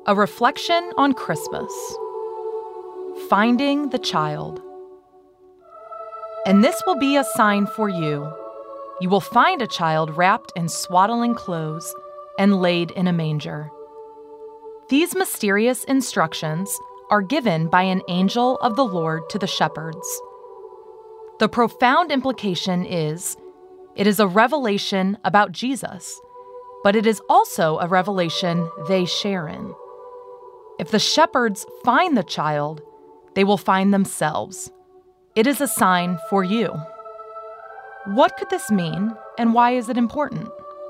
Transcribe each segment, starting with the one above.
A reflection on Christmas. Finding the child. And this will be a sign for you. You will find a child wrapped in swaddling clothes and laid in a manger. These mysterious instructions are given by an angel of the Lord to the shepherds. The profound implication is, it is a revelation about Jesus, but it is also a revelation they share in. If the shepherds find the child, they will find themselves. It is a sign for you. What could this mean, and why is it important?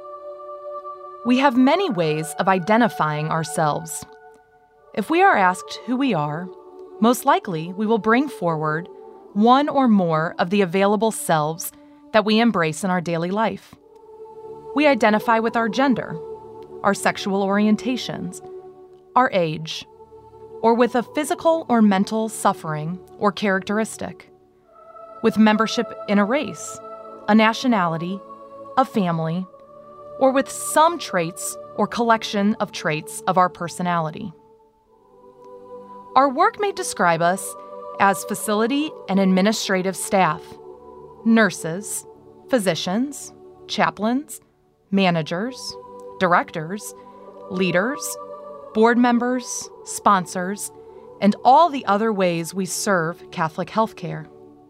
We have many ways of identifying ourselves. If we are asked who we are, most likely we will bring forward one or more of the available selves that we embrace in our daily life. We identify with our gender, our sexual orientations, our age, or with a physical or mental suffering or characteristic, with membership in a race, a nationality, a family, or with some traits or collection of traits of our personality. Our work may describe us as facility and administrative staff, nurses, physicians, chaplains, managers, directors, leaders, board members, sponsors, and all the other ways we serve Catholic healthcare.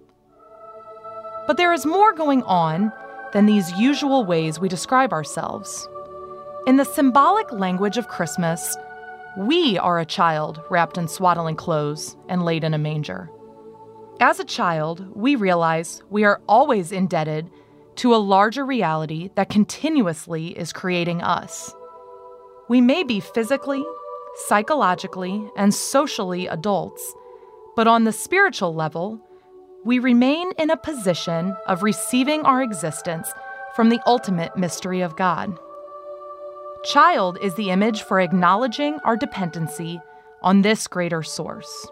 But there is more going on than these usual ways we describe ourselves. In the symbolic language of Christmas, we are a child wrapped in swaddling clothes and laid in a manger. As a child, we realize we are always indebted to a larger reality that continuously is creating us. We may be physically, psychologically, and socially adults, but on the spiritual level, we remain in a position of receiving our existence from the ultimate mystery of God. Child is the image for acknowledging our dependency on this greater source.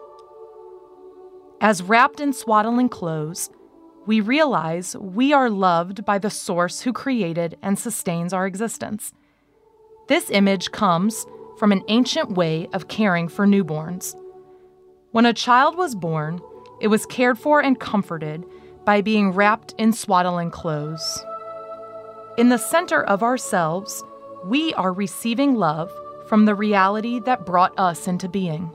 As wrapped in swaddling clothes, we realize we are loved by the source who created and sustains our existence. This image comes from an ancient way of caring for newborns. When a child was born, it was cared for and comforted by being wrapped in swaddling clothes. In the center of ourselves, we are receiving love from the reality that brought us into being.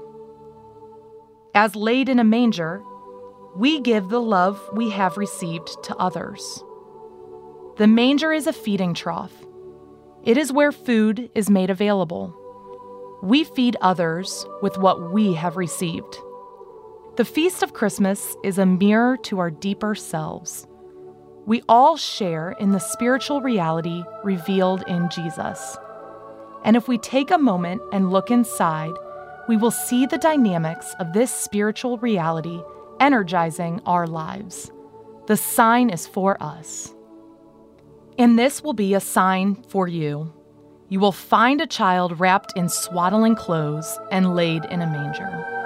As laid in a manger, we give the love we have received to others. The manger is a feeding trough. It is where food is made available. We feed others with what we have received. The feast of Christmas is a mirror to our deeper selves. We all share in the spiritual reality revealed in Jesus. And if we take a moment and look inside, we will see the dynamics of this spiritual reality energizing our lives. The sign is for us. And this will be a sign for you. You will find a child wrapped in swaddling clothes and laid in a manger.